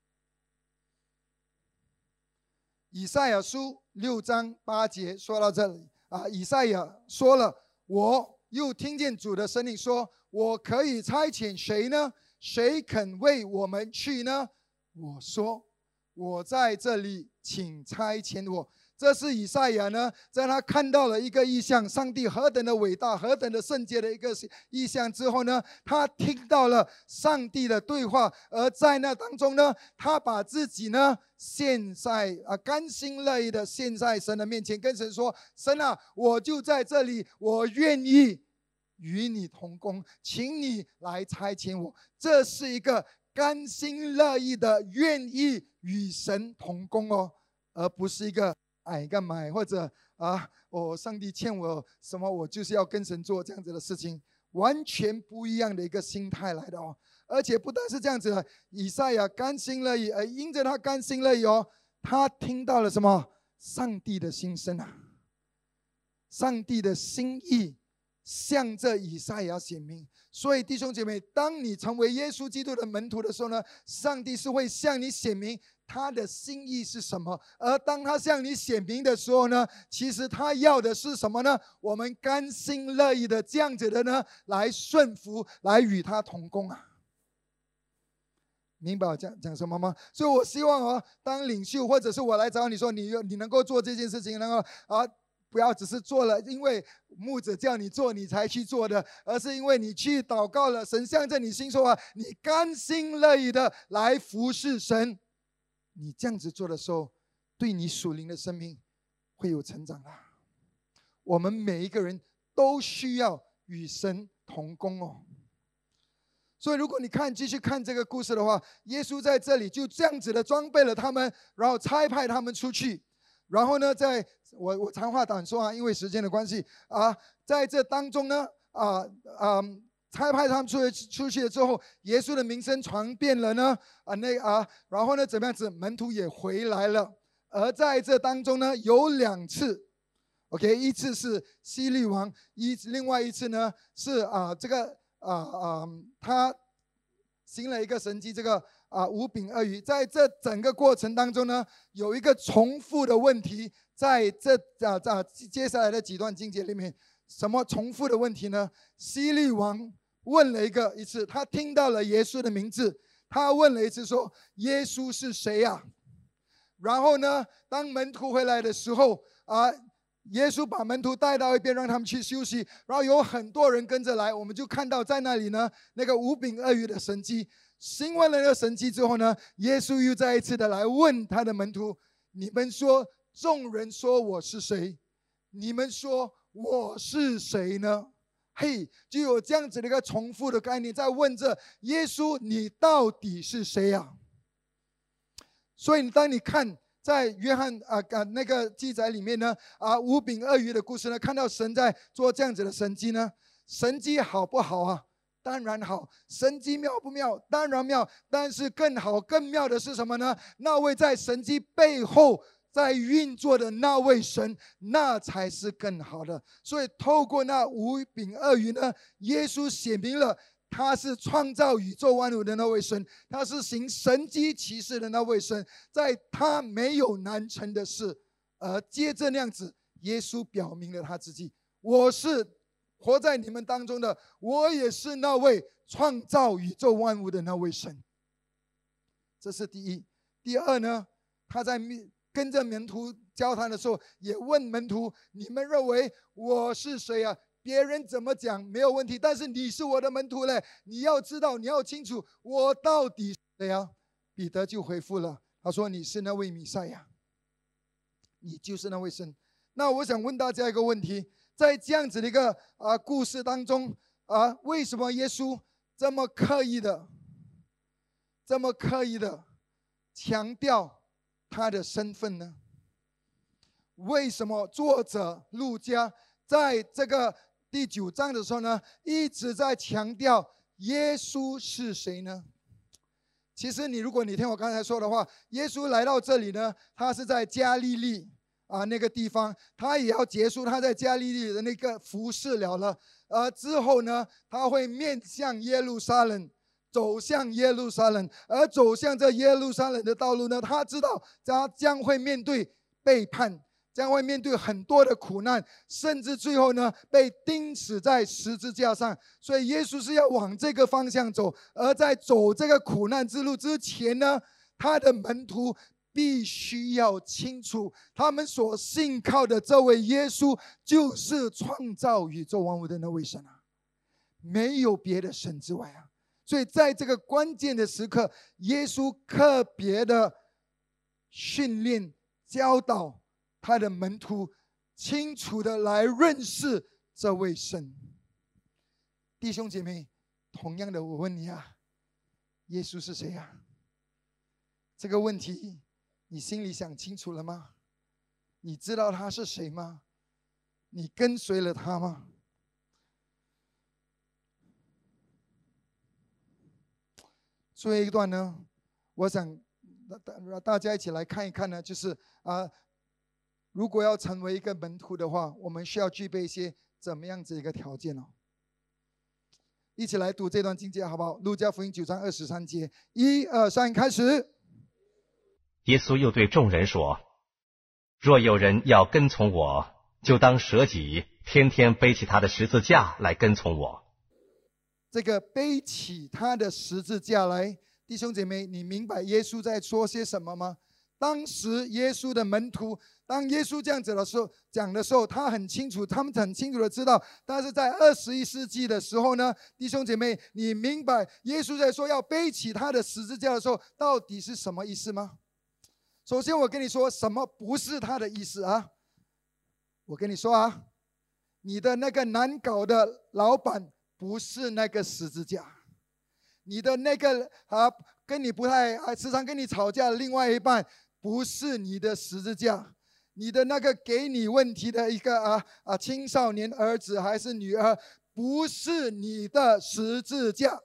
以赛亚书六章八节说到这里啊，以赛亚说了，我又听见主的声音说，我可以差遣谁呢？谁肯为我们去呢？我说，我在这里，请差遣我。这是以赛亚呢，在他看到了一个异象，上帝何等的伟大，何等的圣洁的一个异象之后呢，他听到了上帝的对话，而在那当中呢，他把自己呢献在啊，甘心乐意的献在神的面前，跟神说：神啊，我就在这里，我愿意与你同工，请你来差遣我。这是一个甘心乐意的愿意与神同工哦，而不是一个哎干嘛，或者啊，哦，上帝欠我什么，我就是要跟神做这样子的事情，完全不一样的一个心态来的哦。而且不但是这样子的，以赛亚甘心乐意，而因着他甘心乐意哦，他听到了什么？上帝的心声啊，上帝的心意向着以赛亚显明。所以弟兄姐妹，当你成为耶稣基督的门徒的时候呢，上帝是会向你显明他的心意是什么。而当他向你显明的时候呢，其实他要的是什么呢？我们甘心乐意的这样子的呢，来顺服，来与他同工啊。明白我讲讲什么吗？所以我希望哦，当领袖或者是我来找你说，你你能够做这件事情，能够啊。不要只是做了，因为牧者叫你做你才去做的，而是因为你去祷告了，神向着你心说话，你甘心乐意的来服侍神。你这样子做的时候，对你属灵的生命会有成长啦。我们每一个人都需要与神同工哦。所以如果你看继续看这个故事的话，耶稣在这里就这样子的装备了他们，然后差派他们出去。然后呢，在我我长话短说啊，因为时间的关系啊，在这当中呢，啊啊，差派他们出去出去了之后，耶稣的名声传遍了呢，啊那啊，然后呢，怎么样子，门徒也回来了。而在这当中呢，有两次 ，OK， 一次是希律王，一另外一次呢是啊这个啊啊他行了一个神迹，这个。啊，五饼二鱼，在这整个过程当中呢，有一个重复的问题，在这啊啊接下来的几段经节里面，什么重复的问题呢？希律王问了一个一次，他听到了耶稣的名字，他问了一次说：“耶稣是谁呀？”然后呢，当门徒回来的时候啊，耶稣把门徒带到一边，让他们去休息，然后有很多人跟着来，我们就看到在那里呢，那个五饼二鱼的神迹。行完了那个神迹之后呢，耶稣又再一次的来问他的门徒：你们说众人说我是谁？你们说我是谁呢？嘿，就有这样子的一个重复的概念，在问着耶稣：你到底是谁呀、啊？所以当你看在约翰啊啊那个记载里面呢，啊五饼二鱼的故事呢，看到神在做这样子的神迹呢，神迹好不好啊？当然好。神迹妙不妙？当然妙。但是更好更妙的是什么呢？那位在神迹背后在运作的那位神，那才是更好的。所以透过那五饼二鱼呢，耶稣显明了他是创造宇宙万物的那位神，他是行神迹奇事的那位神，在他没有难成的事。而接着那样子，耶稣表明了他自己：我是活在你们当中的，我也是那位创造宇宙万物的那位神。这是第一。第二呢， 他在跟着门徒交谈的时候，也问门徒：你们认为我是谁啊？别人怎么讲没有问题，但是你是我的门徒嘞，你要知道，你要清楚，我到底是谁啊？彼得就回复了，他说：你是那位弥赛亚，你就是那位神。那我想问大家一个问题，在这样子的一个啊故事当中啊，为什么耶稣这么刻意的、这么刻意的强调他的身份呢？为什么作者路加在这个第九章的时候呢，一直在强调耶稣是谁呢？其实你如果你听我刚才说的话，耶稣来到这里呢，他是在加利利啊那个地方，他也要结束他在加利利的那个服事了了。而之后呢，他会面向耶路撒冷，走向耶路撒冷，而走向这耶路撒冷的道路呢，他知道他将会面对背叛，将会面对很多的苦难，甚至最后呢被钉死在十字架上。所以耶稣是要往这个方向走，而在走这个苦难之路之前呢，他的门徒必须要清楚，他们所信靠的这位耶稣就是创造宇宙万物的那位神啊，没有别的神之外啊。所以在这个关键的时刻，耶稣特别的训练教导他的门徒清楚的来认识这位神。弟兄姐妹，同样的我问你啊，耶稣是谁啊？这个问题你心里想清楚了吗？你知道他是谁吗？你跟随了他吗？最后一段呢，我想大家一起来看一看呢，就是啊、呃，如果要成为一个门徒的话，我们需要具备一些怎么样子一个条件哦？一起来读这段经节好不好？路加福音九章二十三节，一二三，开始。 耶稣又对众人说：若有人要跟从我，就当舍己，天天背起他的十字架来跟从我。 这个背起他的十字架来，弟兄姐妹，你明白耶稣在说些什么吗？当时耶稣的门徒，当耶稣这样子的时候讲的时候，他很清楚，他们很清楚的知道。但是在二十一世纪的时候呢，弟兄姐妹，你明白耶稣在说要背起他的十字架的时候，到底是什么意思吗？首先，我跟你说，什么不是他的意思啊？我跟你说啊，你的那个难搞的老板不是那个十字架，你的那个啊跟你不太啊时常跟你吵架的另外一半不是你的十字架，你的那个给你问题的一个啊啊青少年儿子还是女儿不是你的十字架。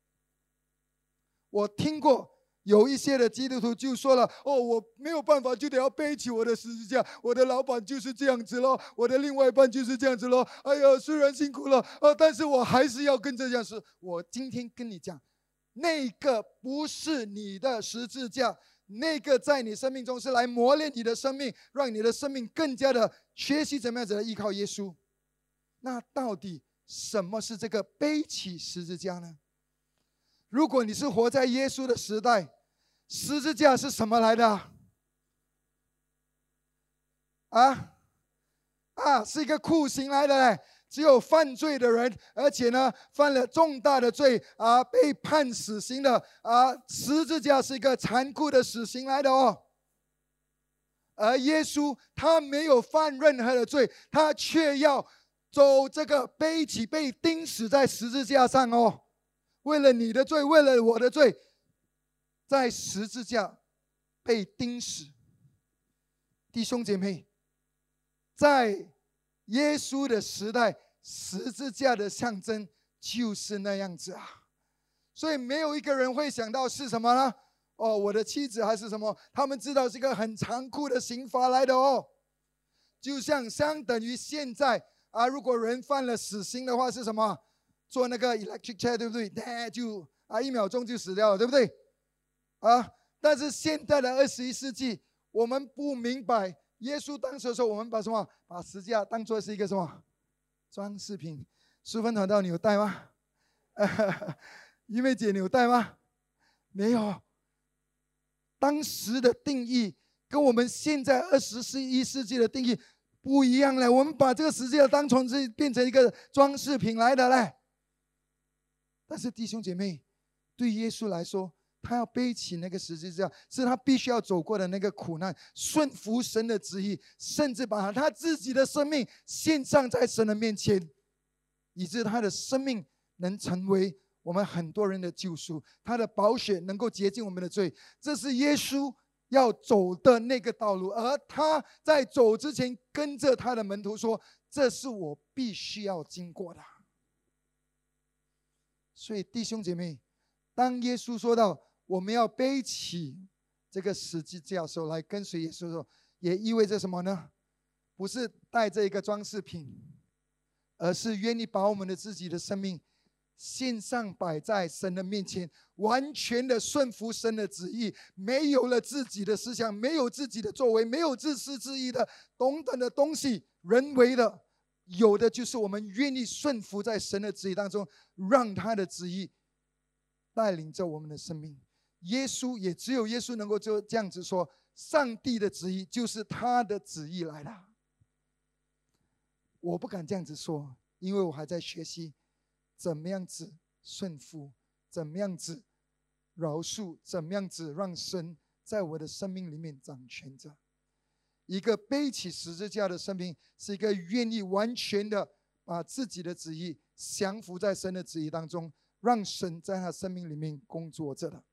我听过有一些的基督徒就说了，哦，我没有办法，就得要背起我的十字架，我的老板就是这样子咯，我的另外一半就是这样子咯，哎呀，虽然辛苦了，呃，但是我还是要跟这样子。我今天跟你讲，那个不是你的十字架，那个在你生命中是来磨练你的生命，让你的生命更加的学习怎么样子的依靠耶稣。那到底什么是这个背起十字架呢？如果你是活在耶稣的时代，十字架是什么来的啊？啊啊，是一个酷刑来的嘞！只有犯罪的人，而且呢犯了重大的罪啊，被判死刑的啊，十字架是一个残酷的死刑来的哦。而耶稣他没有犯任何的罪，他却要走这个背起被钉死在十字架上哦，为了你的罪，为了我的罪，在十字架被钉死。弟兄姐妹，在耶稣的时代，十字架的象征就是那样子啊。所以没有一个人会想到是什么呢？哦，我的妻子还是什么？他们知道是一个很残酷的刑罚来的哦。就像相等于现在啊，如果人犯了死刑的话是什么？做那个 electric chair， 对不对？就啊一秒钟就死掉了，对不对？啊！但是现在的二十一世纪，我们不明白耶稣当时的时候，我们把什么？把十字架当作是一个什么装饰品？淑芬传道，你有带吗？玉妹姐，你有带吗？没有。当时的定义跟我们现在二十一世纪的定义不一样了。我们把这个十字架当成是变成一个装饰品来的嘞。但是弟兄姐妹，对耶稣来说，他要背起那个十字架，是他必须要走过的那个苦难，顺服神的旨意，甚至把他自己的生命献上在神的面前，以致他的生命能成为我们很多人的救赎，他的宝血能够洁净我们的罪。这是耶稣要走的那个道路，而他在走之前跟着他的门徒说，这是我必须要经过的。所以弟兄姐妹，当耶稣说到我们要背起这个十字架的时候，来跟随耶稣的时候，也意味着什么呢？不是带着一个装饰品，而是愿意把我们的自己的生命献上，摆在神的面前，完全的顺服神的旨意，没有了自己的思想，没有自己的作为，没有自私自义的等等的东西，人为的，有的就是我们愿意顺服在神的旨意当中，让他的旨意带领着我们的生命。耶稣也只有耶稣能够就这样子说，上帝的旨意就是他的旨意来了。我不敢这样子说，因为我还在学习怎么样子顺服，怎么样子饶恕，怎么样子让神在我的生命里面掌权着。一个背起十字架的生命，是一个愿意完全的把自己的旨意降服在神的旨意当中，让神在他生命里面工作着的。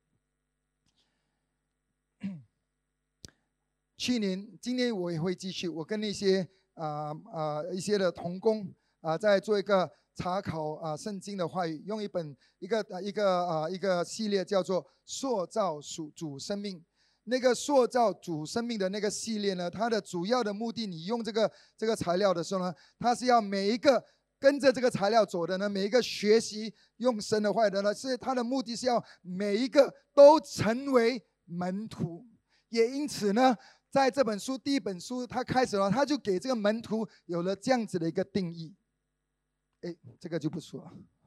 去年今年我也会继续，我跟那些啊啊、呃呃、一些的同工啊、呃，在做一个查考啊、呃、圣经的话语，用一本一个一个啊、呃、一个系列叫做塑造主主生命。那个塑造主生命的那个系列呢，它的主要的目的，你用这个这个材料的时候呢，它是要每一个跟着这个材料走的呢，每一个学习用神的话语的呢，是它的目的是要每一个都成为门徒。也因此呢，在这本书第一本书他开始了，他就给这个门徒有了这样子的一个定义。哎，这个就不说了。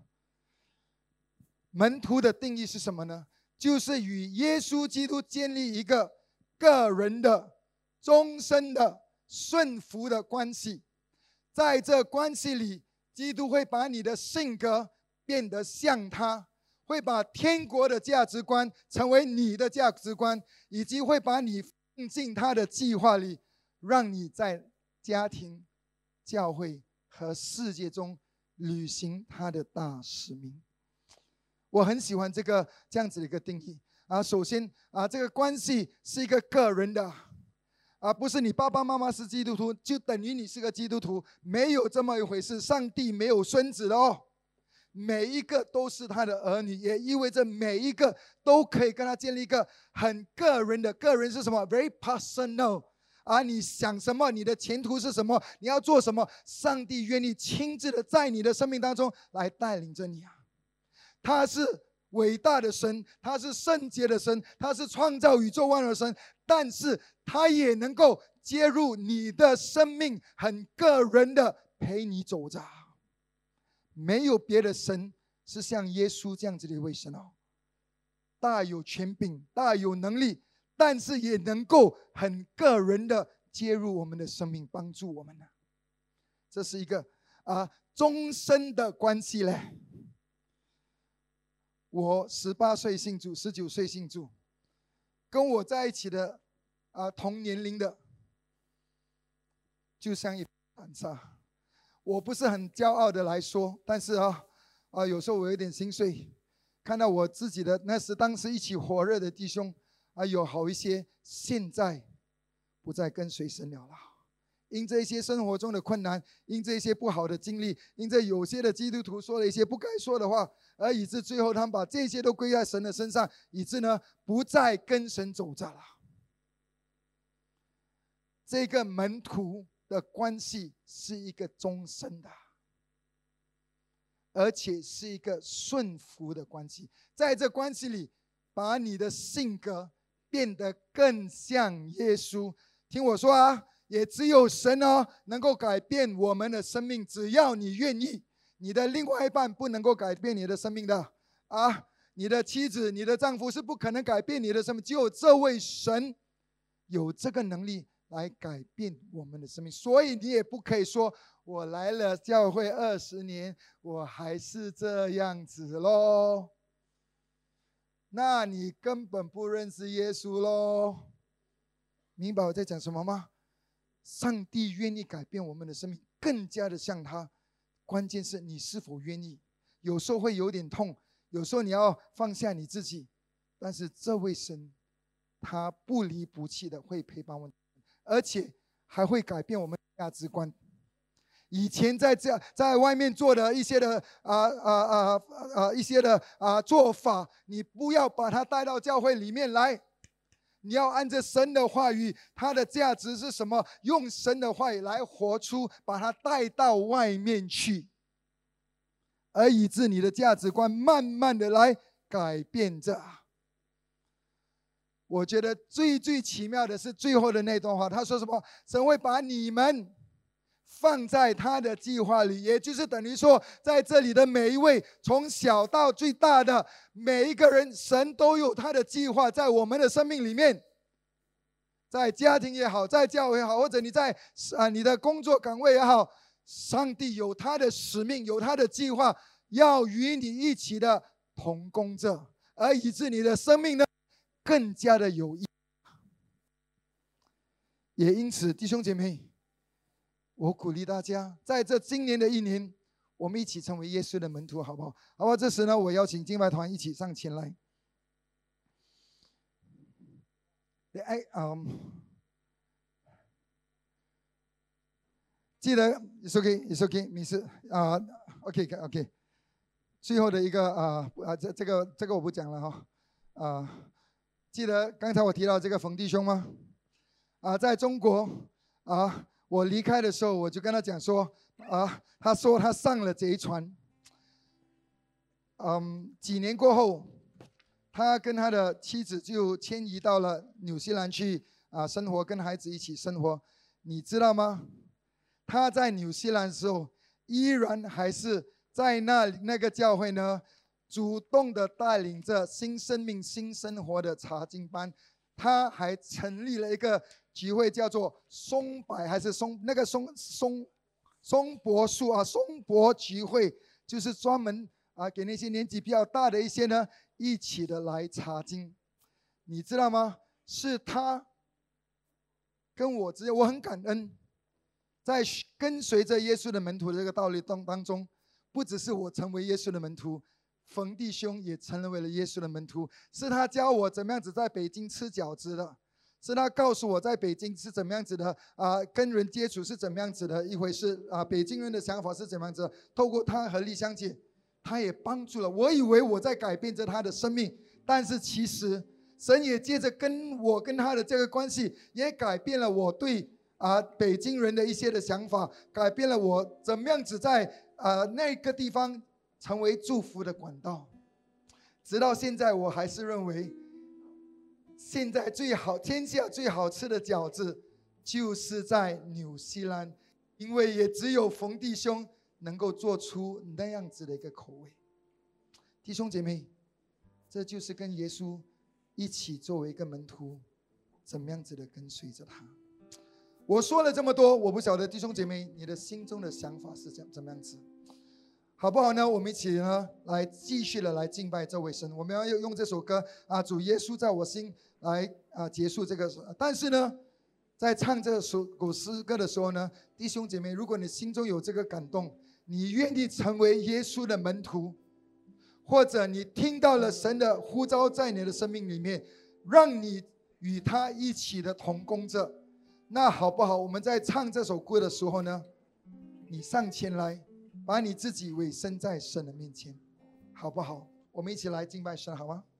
门徒的定义是什么呢？就是与耶稣基督建立一个个人的、终身的、顺服的关系。在这关系里，基督会把你的性格变得像他，会把天国的价值观成为你的价值观，以及会把你放进他的计划里，让你在家庭、教会和世界中履行他的大使命。我很喜欢这个这样子的一个定义啊。首先啊，这个关系是一个个人的啊，不是你爸爸妈妈是基督徒就等于你是个基督徒，没有这么一回事。上帝没有孙子的哦，每一个都是他的儿女，也意味着每一个都可以跟他建立一个很个人的。个人是什么 ？Very personal 啊！你想什么？你的前途是什么？你要做什么？上帝愿意亲自的在你的生命当中来带领着你啊！他是伟大的神，他是圣洁的神，他是创造宇宙万有的神，但是他也能够介入你的生命，很个人的陪你走着。没有别的神是像耶稣这样子的一位神哦，大有权柄，大有能力，但是也能够很个人的介入我们的生命，帮助我们呢。这是一个啊终身的关系嘞。我十八岁信主，十九岁信主，跟我在一起的啊同年龄的，就像一盘沙。我不是很骄傲的来说，但是啊啊，有时候我有点心碎，看到我自己的那时当时一起火热的弟兄啊，有好一些现在不再跟随神了了。因这一些生活中的困难，因这一些不好的经历，因这有些的基督徒说了一些不该说的话，而以致最后他们把这些都归在神的身上，以致呢不再跟神走着了。这个门徒的关系是一个终身的，而且是一个顺服的关系。在这关系里，把你的性格变得更像耶稣。听我说啊，也只有神哦能够改变我们的生命，只要你愿意。你的另外一半不能够改变你的生命的啊，你的妻子、你的丈夫是不可能改变你的生命，只有这位神有这个能力来改变我们的生命。所以你也不可以说我来了教会二十年，我还是这样子咯，那你根本不认识耶稣咯。明白我在讲什么吗？上帝愿意改变我们的生命，更加的像他，关键是你是否愿意。有时候会有点痛，有时候你要放下你自己，但是这位神他不离不弃的会陪伴我们，而且还会改变我们的价值观。以前在这在外面做的一些的啊啊啊啊一些的啊做法，你不要把它带到教会里面来，你要按着神的话语，它的价值是什么？用神的话语来活出，把它带到外面去，而以致你的价值观慢慢的来改变着。我觉得最最奇妙的是最后的那段话，他说什么？神会把你们放在他的计划里，也就是等于说，在这里的每一位，从小到最大的每一个人，神都有他的计划在我们的生命里面。在家庭也好，在教会也好，或者你在啊你的工作岗位也好，上帝有他的使命，有他的计划，要与你一起的同工着，而以致你的生命呢更加的有意义。也因此，弟兄姐妹，我鼓励大家，在这今年的一年，我们一起成为耶稣的门徒，好不好？好不好？这时呢，我邀请敬拜团一起上前来。哎，嗯，记得 ，it's okay，it's okay， 没事啊 ，OK，OK。最后的一个啊啊，这这个这个我不讲了哈，啊，记得刚才我提到这个冯弟兄吗？啊，在中国啊。我离开的时候，我就跟他讲说，啊，他说他上了贼船。嗯，几年过后，他跟他的妻子就迁移到了纽西兰去啊生活，跟孩子一起生活。你知道吗？他在纽西兰的时候，依然还是在那那个教会呢，主动的带领着新生命、新生活的查经班。他还成立了一个聚会，叫做松柏还是松那个松松松柏树啊，松柏聚会，就是专门啊给那些年纪比较大的一些呢一起的来查经。你知道吗？是他跟我之间，我很感恩，在跟随着耶稣的门徒的这个道理当当中，不只是我成为耶稣的门徒。冯弟兄也成为了耶稣的门徒，是他教我怎么样子在北京吃饺子的，是他告诉我在北京是怎么样子的啊，跟人接触是怎么样子的一回事啊，北京人的想法是怎么样子。透过他和丽香姐，他也帮助了我，以为我在改变着他的生命，但是其实神也借着跟我跟他的这个关系，也改变了我对啊北京人的一些的想法，改变了我怎么样子在啊那个地方成为祝福的管道。直到现在，我还是认为，现在最好天下最好吃的饺子，就是在纽西兰，因为也只有冯弟兄能够做出那样子的一个口味。弟兄姐妹，这就是跟耶稣一起作为一个门徒，怎么样子的跟随着他。我说了这么多，我不晓得弟兄姐妹你的心中的想法是怎怎么样子。好不好呢？我们一起呢来继续的来敬拜这位神。我们要用这首歌啊，主耶稣在我心来啊结束这个。但是呢，在唱这首古诗歌的时候呢，弟兄姐妹，如果你心中有这个感动，你愿意成为耶稣的门徒，或者你听到了神的呼召在你的生命里面，让你与他一起的同工着，那好不好？我们在唱这首歌的时候呢，你上前来，把你自己委身在神的面前，好不好？我们一起来敬拜神，好吗？